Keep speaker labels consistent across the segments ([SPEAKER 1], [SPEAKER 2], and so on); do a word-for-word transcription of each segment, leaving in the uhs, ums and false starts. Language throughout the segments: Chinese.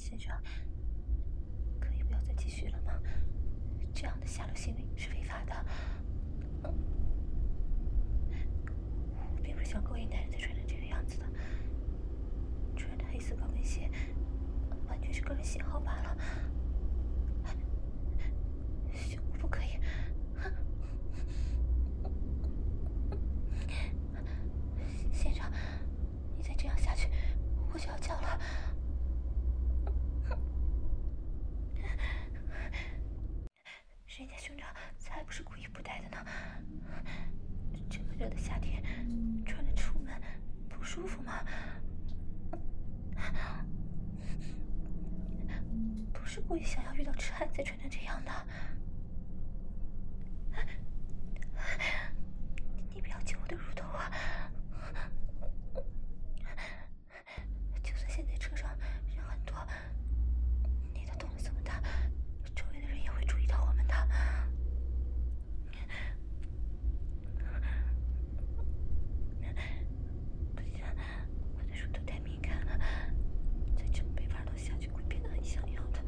[SPEAKER 1] 先生，可以不要再继续了吗？这样的下流行为是违法的。嗯，我并不是想勾引男人才穿成这个样子的，穿的黑色高跟鞋完全是个人喜好罢了。胸部不可以。先生，你再这样下去，我就要叫了。人家兄长才不是故意不戴的呢。这么热的夏天，穿着出门不舒服吗？不是故意想要遇到痴汉才穿成这样的。你不要揪我的乳头啊！就算现在车上人很多，你的动作这么大，周围的人也会注意到我们的。不行，我的乳头太敏感了，再这么被玩弄下去会变得很想要的。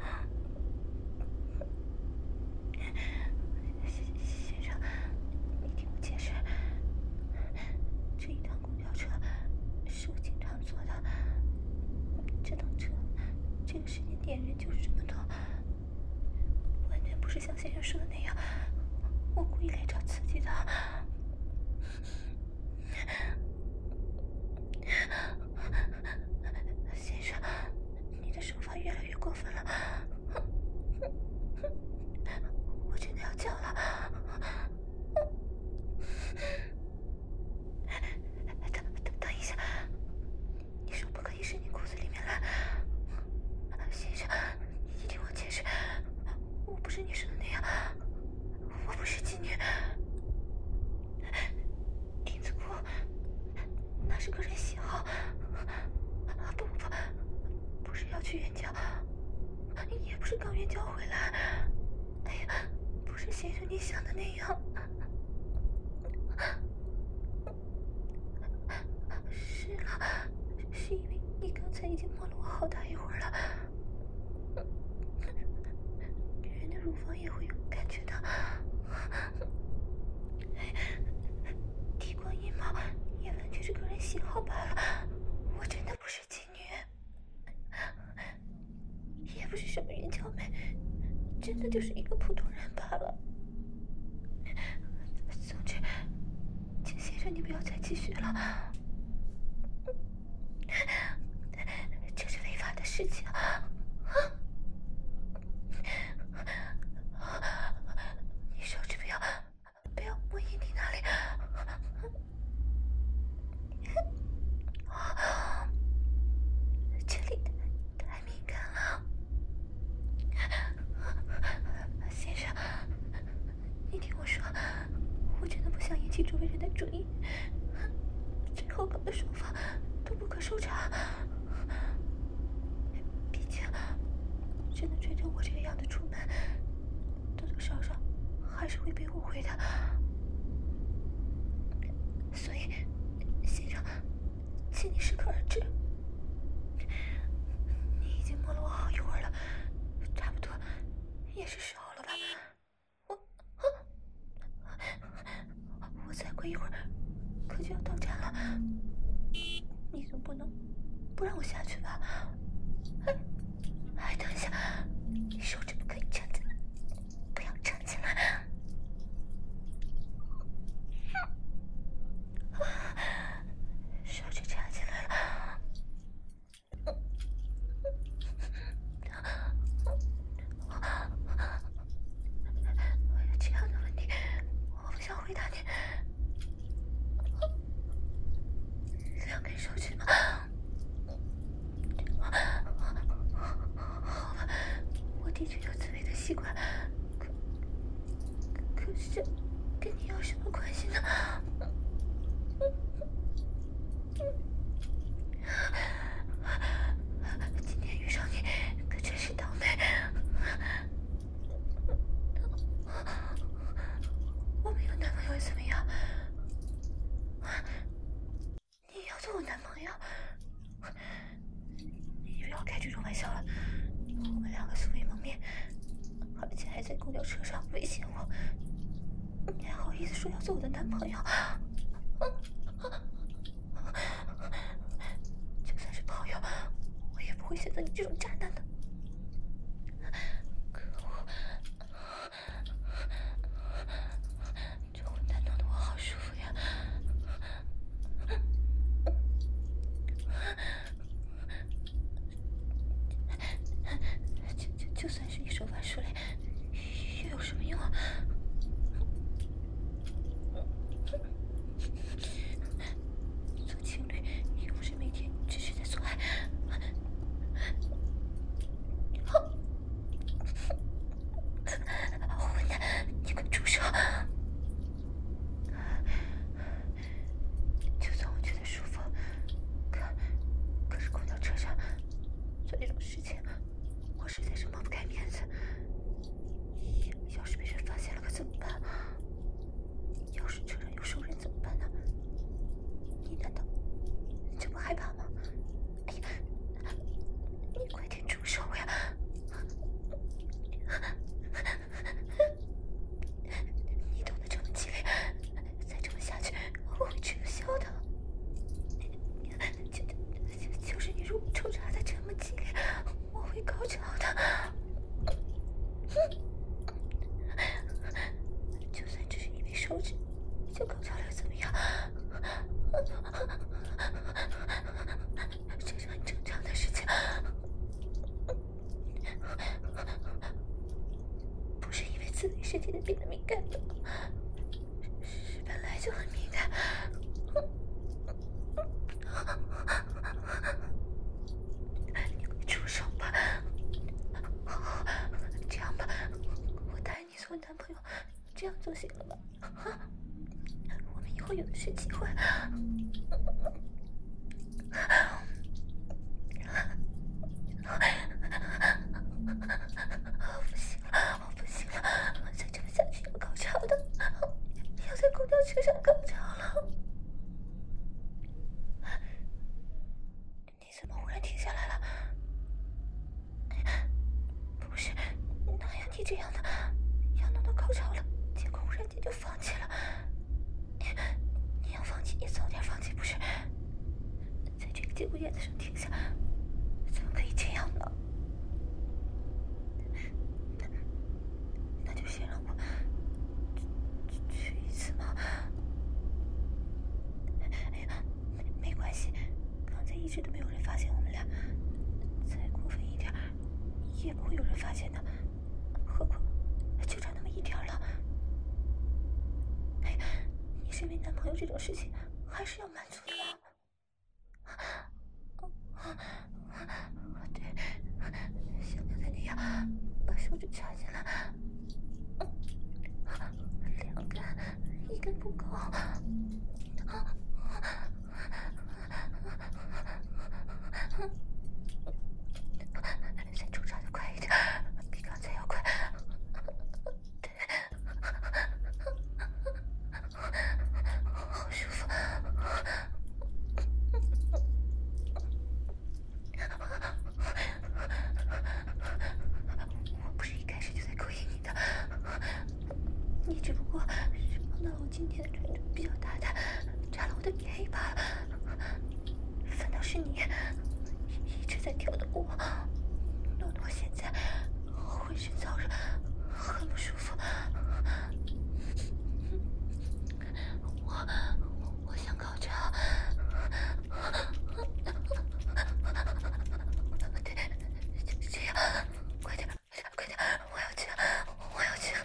[SPEAKER 1] 先生，你听我解释，这一趟公交车是我经常坐的，这趟车这个时间点人就是这么多，完全不是像先生说的那样，我故意来找刺激的。先生，你的手法越来越过分了，我真的要叫了。等等等一下，你手不可以伸进裤子里面来。先生，你听我解释，我不是你说的那样，我不是妓女。丁字裤那是个人喜好，不不不，不是要去援交，也不是刚援交回来。哎呀，不是先生你想的那样。是了，是因为你刚才已经摸了我好大一会儿了。女人的乳房也会有感觉的，剃光阴毛也完全是个人喜好罢了。我真的不是妓女，也不是什么援交妹，真的就是一个普通人罢了。总之，请先生你不要再继续了，这是违法的事情。你手指不要不要摸阴蒂那里，这里太敏感了。先生，你听我说，我真的不想引起周围人的注意，最后搞的手法都不可收场。毕竟真的穿成我这个样子出门，多多少少还是会被误会的。所以先生，请你适可而止。你已经摸了我好一会儿了，差不多也是时候了吧。我我再过一会儿可就要到站了，你总不能不让我下去吧？哎哎，等一下，你手指不可以站起来，不要站起来。手指站起来了。我有这样的问题，我不想回答你。两根手指吗？好吧，我的确有自慰的习惯，可可是跟你有什么关系呢？今天遇上你可真是倒霉。我没有男朋友又怎么样？你要做我男朋友？你不要开这种玩笑了， 我们两个素未谋面，而且还在公交车上威胁我，你还好意思说要做我的男朋友？就算是朋友，我也不会选择你这种渣男的。可恶！这混蛋弄得我好舒服呀！就就就算是你手法熟练，又有什么用啊？做情侣又不是每天只是在做爱。混蛋，你快住手！就算我觉得舒服，可可是公交车上做这种事情，我实在是抹不开面子。要是被人发现了可怎么办？要是车上有熟人怎么办呢？你难道就不害怕吗？哎呀，你快点住手呀！你动得这么激烈，再这么下去我会吃消的。就就就是你如果抽插的这么激烈，我会高潮的。就算只是一枚手指就高潮了又怎么样？这是很正常的事情，不是因为自慰事件变得敏感的，是本来就很敏感。你快住手吧！好，这样吧，我答应你做男朋友，这样就行了吧？我们以后有的是机会。不行了，我不行了，再这么下去要高潮的，要在公交车上高潮了。你怎么忽然停下来了？不是，哪有你这样的？要弄到高潮了，结果忽然间就放弃了。你要放弃也早点放弃，不是？在这个节骨眼子上停下，怎么可以这样呢？那就先让我去一次吗？哎呀，没关系，刚才一直都没有人发现我们俩，再过分一点也不会有人发现的，何况就差那么一点了。哎，你身为男朋友这种事情还是要满足的啊。对，像刚才那样把手指插进来，两根，一根不够。再抽插的快一点，比刚才要快。对，好舒服。我不是一开始就在勾引你的，你只不过是碰到我今天穿着比较大胆，占了我的便宜罢了。反倒是你一直在挑逗我，弄得我现在浑身燥热，很不舒服。我我想高潮。对，就是这样，快点，快点，我要去，我要去。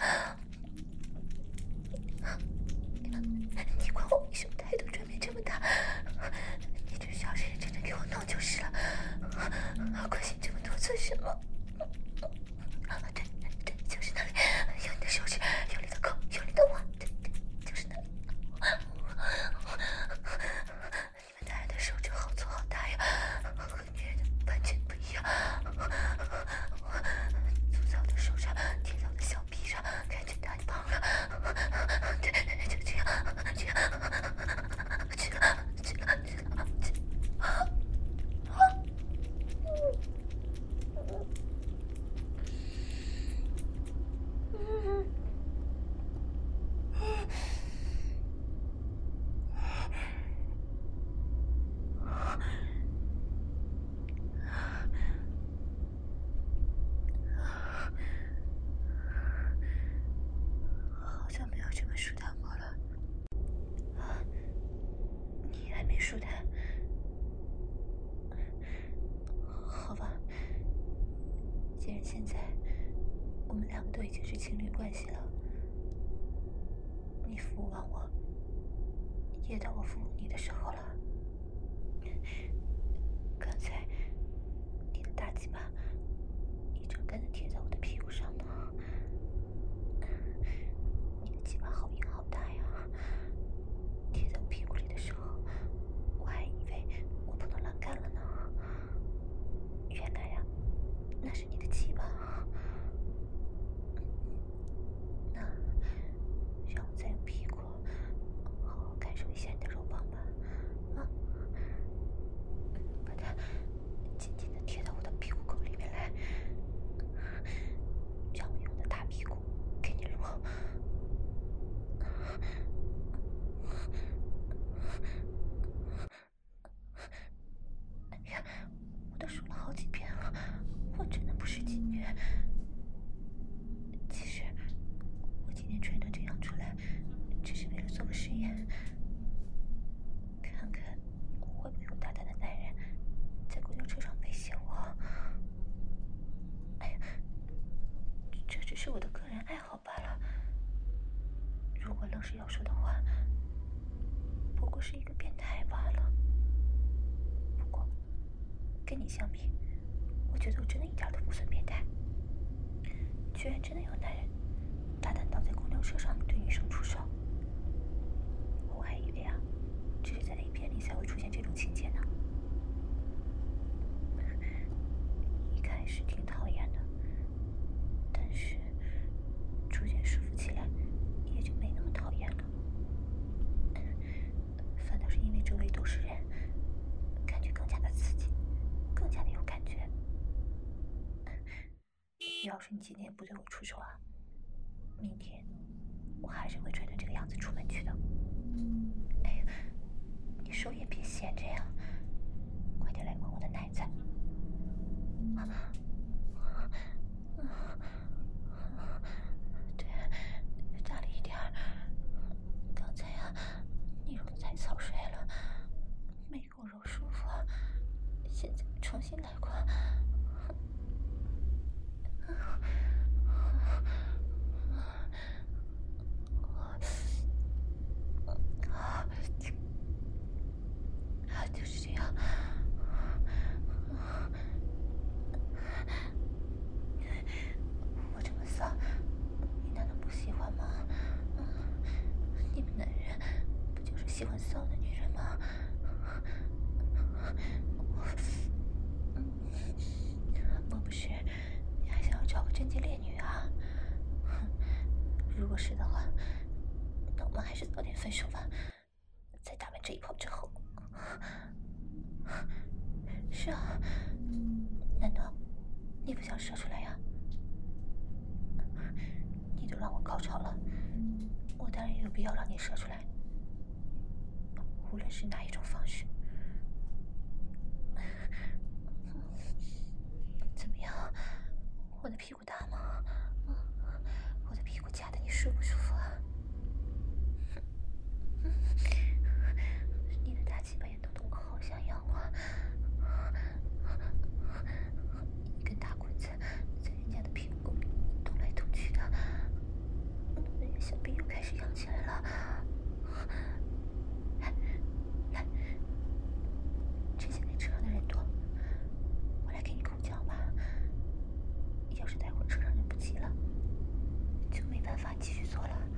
[SPEAKER 1] 你管我为什么态度转变这么大？你只需要认认真真给我弄就是了，关心这么多做什么？对对，就是那里，用你的手指，用力的抠，用力的挖，对对，就是那里。你们男人的手指好粗好大呀，和女人的完全不一样。粗糙的手上贴在我的小臂上，感觉太棒了。对，就这样，这样，去了，去了，去了，去了。 现在我们两个都已经是情侣关系了，你服务完我，也到我服务你的时候了。刚才你的大鸡巴一直跟着贴在我的屁股上呢，你的鸡巴好硬好大呀！贴在我屁股里的时候，我还以为我碰到栏杆了呢。原来呀，那是你的鸡巴。那让我再用屁股好好感受一下你的肉棒吧，啊！把它紧紧地贴到我的屁股沟里面来，让我用我的大屁股给你撸。哎呀，我都说了好几遍了，我真的不是妓女。其实我今天穿成这样出来，只是为了做个实验，看看会不会有大胆的男人在公交车上威胁我。哎呀，这只是我的个人爱好罢了。如果愣是要说的话，不过是一个变态罢了。不过跟你相比，我觉得我真的一点都不算变态。居然真的有男人大胆到在公交车上对女生出手，我还以为啊，只是在 A 片里才会出现这种情节呢。一开始挺讨厌的，但是逐渐舒服起来，也就没那么讨厌了。反倒是因为周围都是人，感觉更加的刺激，更加的有感觉。要是你今天不对我出手啊，明天我还是会穿成这个样子出门去的。哎呀，你手也别闲着呀，快点来摸我的奶子。对，大力一点。刚才呀，你揉的太草率了，没给我揉舒服，现在重新来过。就是这样。我这么骚，你难道不喜欢吗？你们男人不就是喜欢骚的女人吗？莫不是你还想要找个贞洁烈女啊？如果是的话，那我们还是早点分手吧。在打完这一炮之后。是啊，难道你不想射出来呀？你都让我高潮了，我当然也有必要让你射出来，无论是哪一种方式。怎么样，我的屁股大吗？我的屁股夹得你舒不舒服啊？你的大鸡巴也动得我好想要啊！一根大棍子在人家的屁股里动来动去的，弄得人家小臂又开始痒起来了。来，来，趁现在车上的人多，我来给你口交吧。要是待会儿车上人不齐了，就没办法继续做了。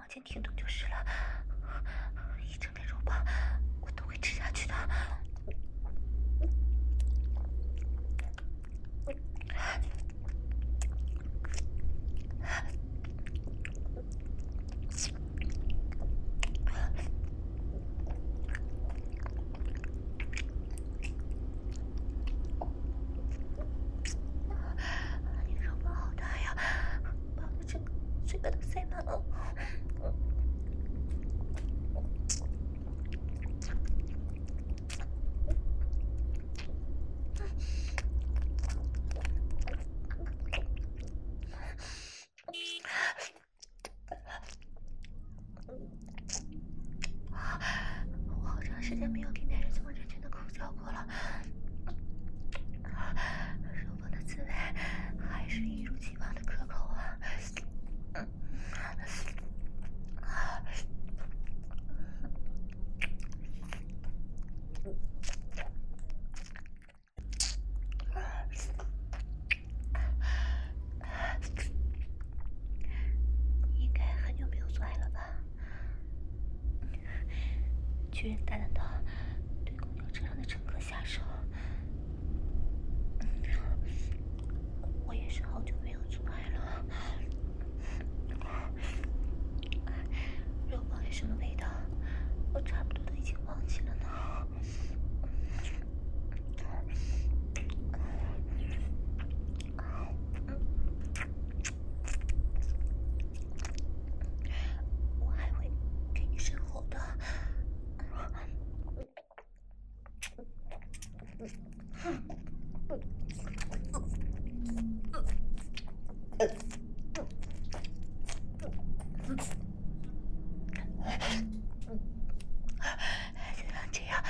[SPEAKER 1] 间停顿就是了。一整根肉棒我都会吃下去的。你的肉棒好大呀，把我的整个嘴巴都塞满了。我好长时间没有给男人这么认真的口交过了，肉棒的滋味还是一如既往的可口啊！你应该很久没有做爱了吧？居然大胆到对公交车上的乘客下手。我也是好久没有做爱了。肉棒是什么味道？我差不多都已经忘记了呢。我还会给你生活的。就像这样。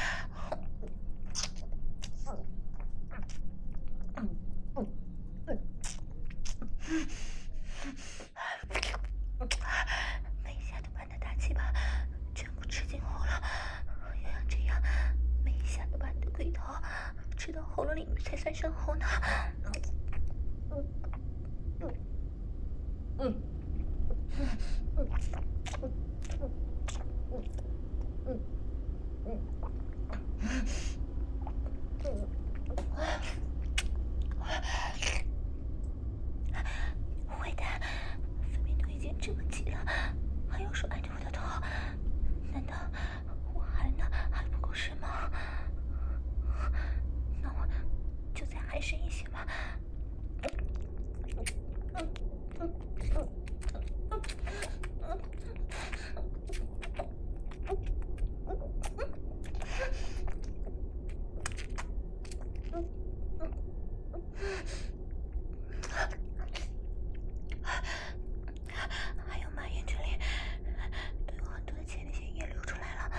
[SPEAKER 1] 每一下都把你的大鸡巴全部吃进喉咙，要像这样，每一下都把你的龟头吃到喉咙里面才算深喉呢。嗯嗯嗯嗯嗯嗯坏蛋，分明都已经这么急了，还用手按着我的头，难道我含的还不够深吗？那我就再含深一些吧。还有马眼这里都有很多的前列腺液流出来了，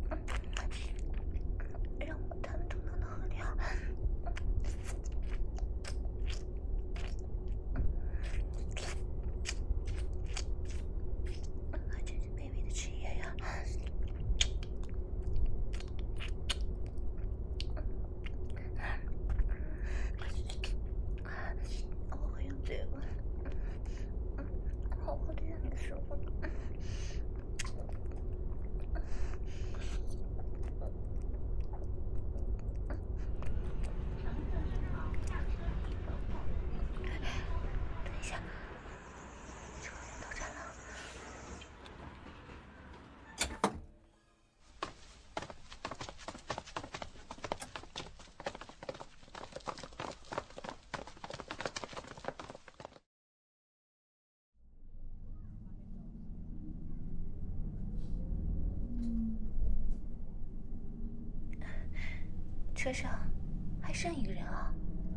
[SPEAKER 1] 让我他们通通的喝掉。真是卑微的职业呀！我会用嘴巴好好的让你生活的。等一下，车要到站了。车上还剩一个人啊，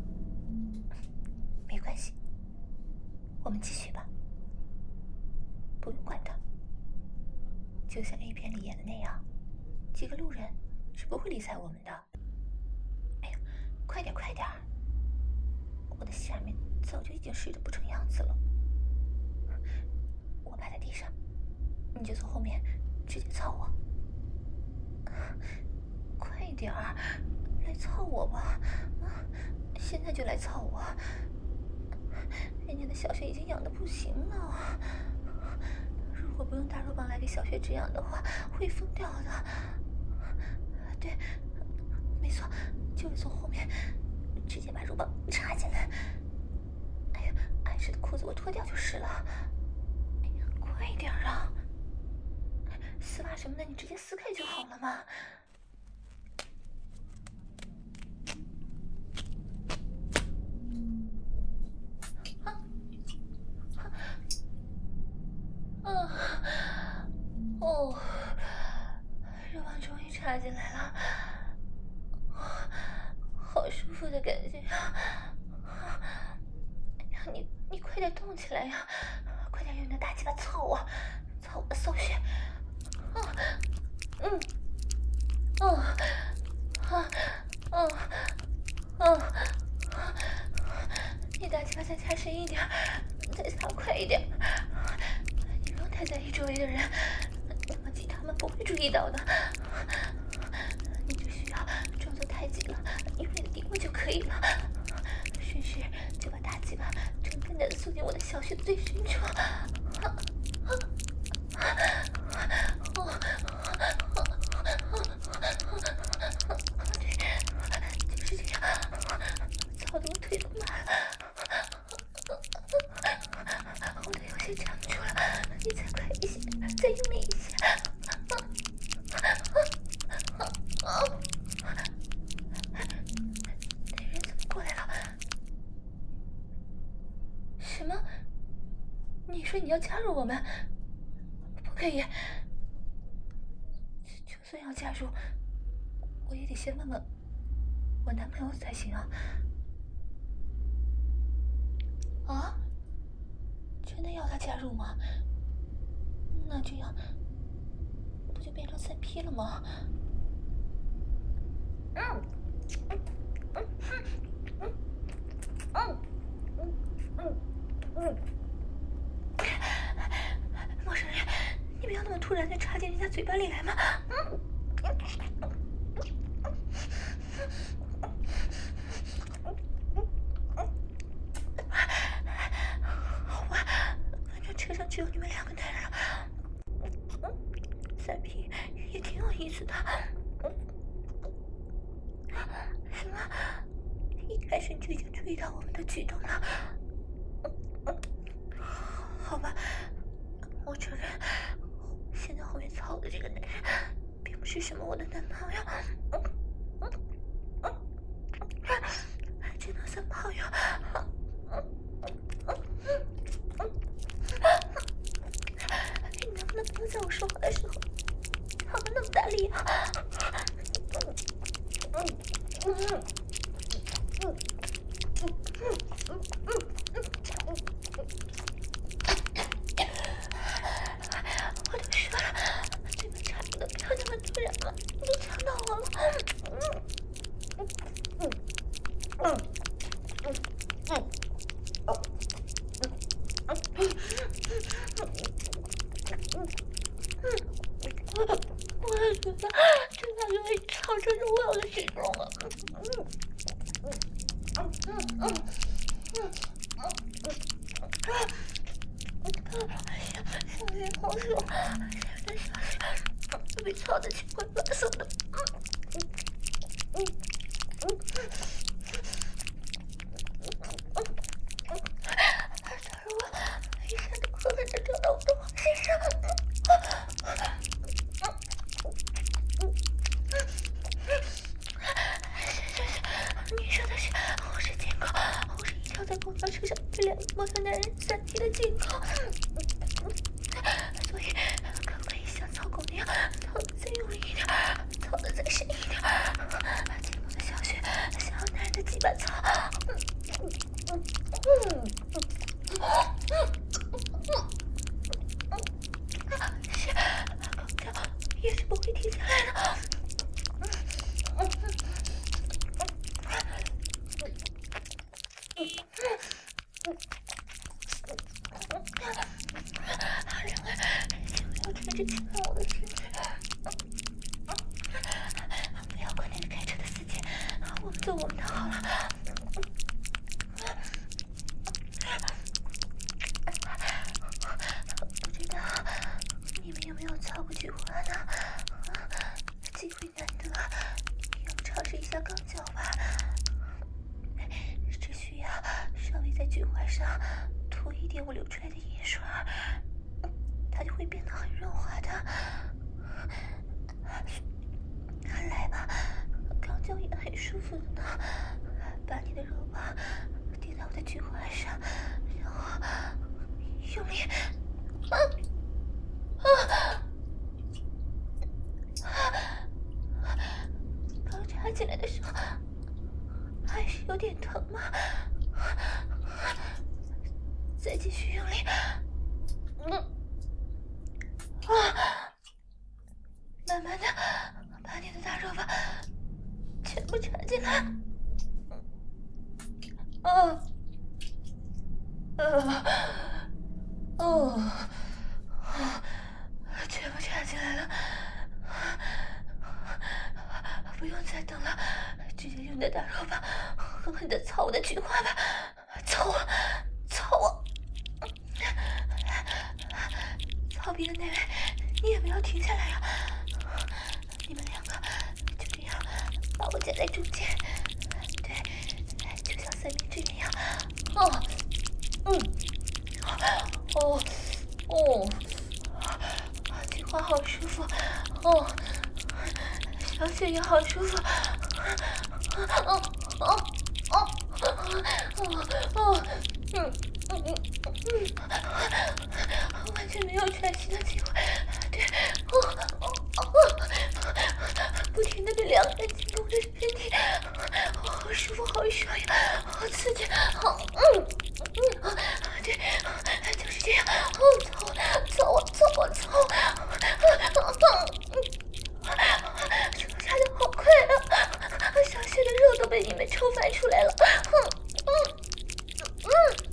[SPEAKER 1] 没关系，我们继续吧，不用管他。就像 A 片里演的那样，几个路人是不会理睬我们的。哎呀，快点快点，我的下面早就已经湿得不成样子了。我趴在地上，你就从后面直接操我。快点儿，来操我吧！啊，现在就来操我！人家的小穴已经痒得不行了，如如果不用大肉棒来给小雪止痒的话，会疯掉的。对，没错，就是从后面直接把肉棒插进来。哎呀，碍事的裤子我脱掉就是了。哎呀，快点啊！丝袜什么的你直接撕开就好了嘛。啊，哦，肉棒终于插进来了，好舒服的感觉啊！哎呀，你你快点动起来呀！快点用你的大鸡巴操我，操我的骚穴！啊，嗯，哦，啊，哦，哦，你大鸡巴再掐深一点，再擦快一点。你不用太在意周围的人，那么吉他们不会注意到的。你只需要装作太极了，用力的顶我就可以了。顺势就把大鸡巴正更加的送进我的小穴最深处。对，就是这样，操得我腿都麻了。我的有些僵住了，你再快一些，再用力一些。那人怎么过来了？什么？你说你要加入我们？不可以。就算要加入，我也得先问问我男朋友才行啊。啊？真的要他加入吗？那这样不就变成三 P 了吗？嗯嗯嗯嗯嗯嗯嗯嗯。陌生人，你不要那么突然的插进人家嘴巴里来嘛！嗯。好吧，反正车上只有你们两个男人了。三 P 也挺有意思的。什么？一开始你就已经注意到我们的举动了？好吧，我承认，现在后面操的这个男人，并不是什么我的男朋友，还只能算朋友。你能不能不要在我说话的时候操的那么大力啊？嗯嗯嗯嗯嗯嗯嗯。我都说了，这个插的不要那么突然了，你都呛到我了。嗯嗯嗯嗯嗯嗯哦嗯嗯嗯嗯，我也觉得这两个人吵着是我要的举动了。嗯嗯嗯嗯嗯嗯嗯。哎呀，小月好爽，小月小月被操的七荤八素的。嗯嗯嗯嗯嗯，假如我一下子狠狠的撞到我的黄先生。你说的是我是监控，我是一条在公交车上被两个陌生男人三 P 的监控。所以可不可以像操狗那样操的再用力一点，操的再深一点，进入的小穴像男人的鸡巴操。嗯嗯嗯嗯嗯嗯，是公交也是不会停下来的。嗯嗯嗯嗯嗯嗯。两个想要垂直亲吻我的身体，不要管那个开车的司机，我们做我们的好了。不知道舒服的呢，把你的肉棒抵在我的菊花上，然后用力，啊啊！刚插进来的时候还是有点疼吗？再继续用力，嗯，啊，慢慢的把你的大肉棒全部插进来，哦，呃，哦，全部插进来了，不用再等了，直接用你的大肉棒狠狠的操我的菊花吧，操我，操我！操逼的那位，你也不要停下来呀！你们两个就这样把我夹在中间，对，就像三明治一样。哦，嗯，哦，哦，菊花好舒服，哦，小雪也好舒服，哦哦哦哦哦，嗯嗯嗯嗯，完全没有喘息的机会，对，哦哦哦，不停的被两个人进攻着身体，哦，好舒服，好爽呀，好刺激，好，嗯嗯，对，就是这样，哦，操操我操我操，手下的好快啊，小雪的肉都被你们抽翻出来了，嗯嗯嗯。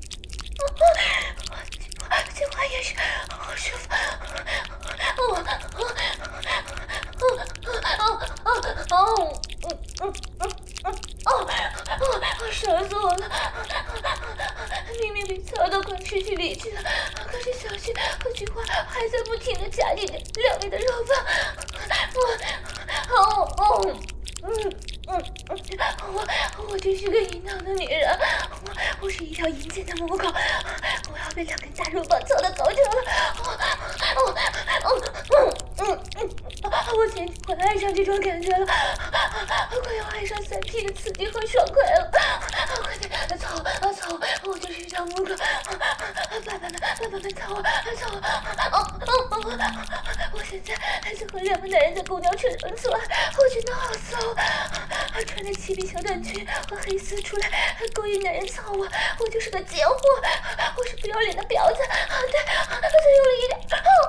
[SPEAKER 1] 菊花也是好舒服，哦哦哦哦哦哦嗯嗯嗯嗯哦哦，爽死我了！明明被操到快失去理智了，可是小雪和菊花还在不停的夹你的两位的肉棒，我哦哦嗯。嗯嗯，我我真是个淫荡的女人，我我是一条淫贱的母狗，我要被两根大肉棒操到高潮了，哦哦哦嗯嗯嗯，我简直快爱上这种感觉了，快要爱上三 P 的刺激和爽快了，快点操啊操，我就是一条母狗，爸爸们爸爸们操我操我，哦哦哦，我现在还在和两个男人在公交车上做爱，我真的好骚。穿着齐臂小短裙和黑丝出来勾引男人操我，我就是个贱货，我是不要脸的婊子，对，再用力一点，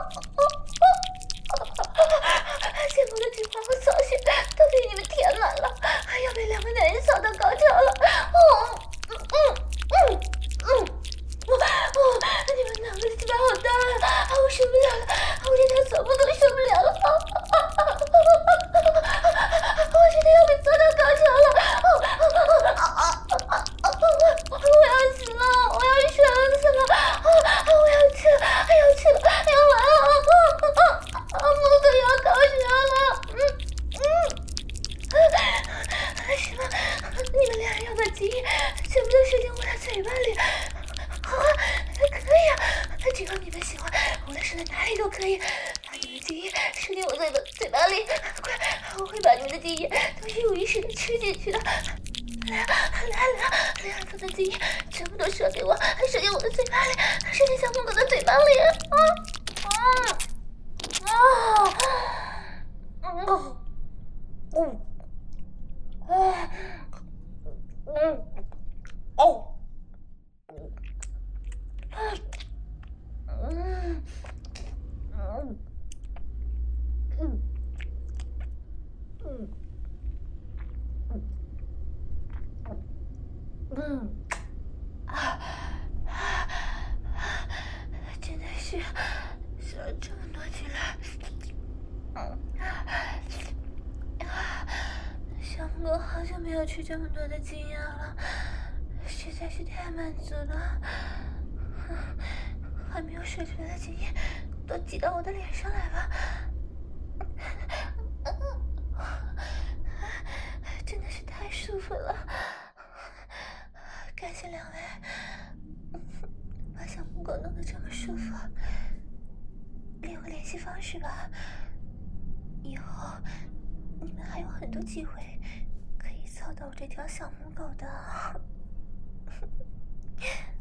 [SPEAKER 1] 见过的菊花和草血都被你们填满了，要被两个男人操到高潮了，哦，嗯嗯嗯嗯，我哦，你们两个的鸡巴好大啊，我受不了了，我连条手部都受不了了，我真的要被操到高潮了，我要死了，我要爽死了，我要去了，要去了，要完了，母狗要高潮了，嗯嗯，什么？你们俩要把精液全部都射进我的嘴巴里？好啊，可以啊，只要你们喜欢，无论射在哪里都可以。把你们的精液射进我嘴巴嘴巴里，快，我会把你们的精液都一五一十的吃进去的。来啊来啊来啊！两层的精液全部都射给我，射进我的嘴巴里，射进小母狗的嘴巴里。啊啊啊！嗯嗯嗯嗯哦嗯嗯嗯嗯嗯嗯啊啊！真的是射了这么多进来，嗯啊！小母狗好久没有吃这么多的精液了，实在是太满足了。还没有射出来的精液都挤到我的脸上来了，真的是太舒服了。感谢两位把小母狗弄得这么舒服，留个联系方式吧，以后你们还有很多机会可以操到我这条小母狗的。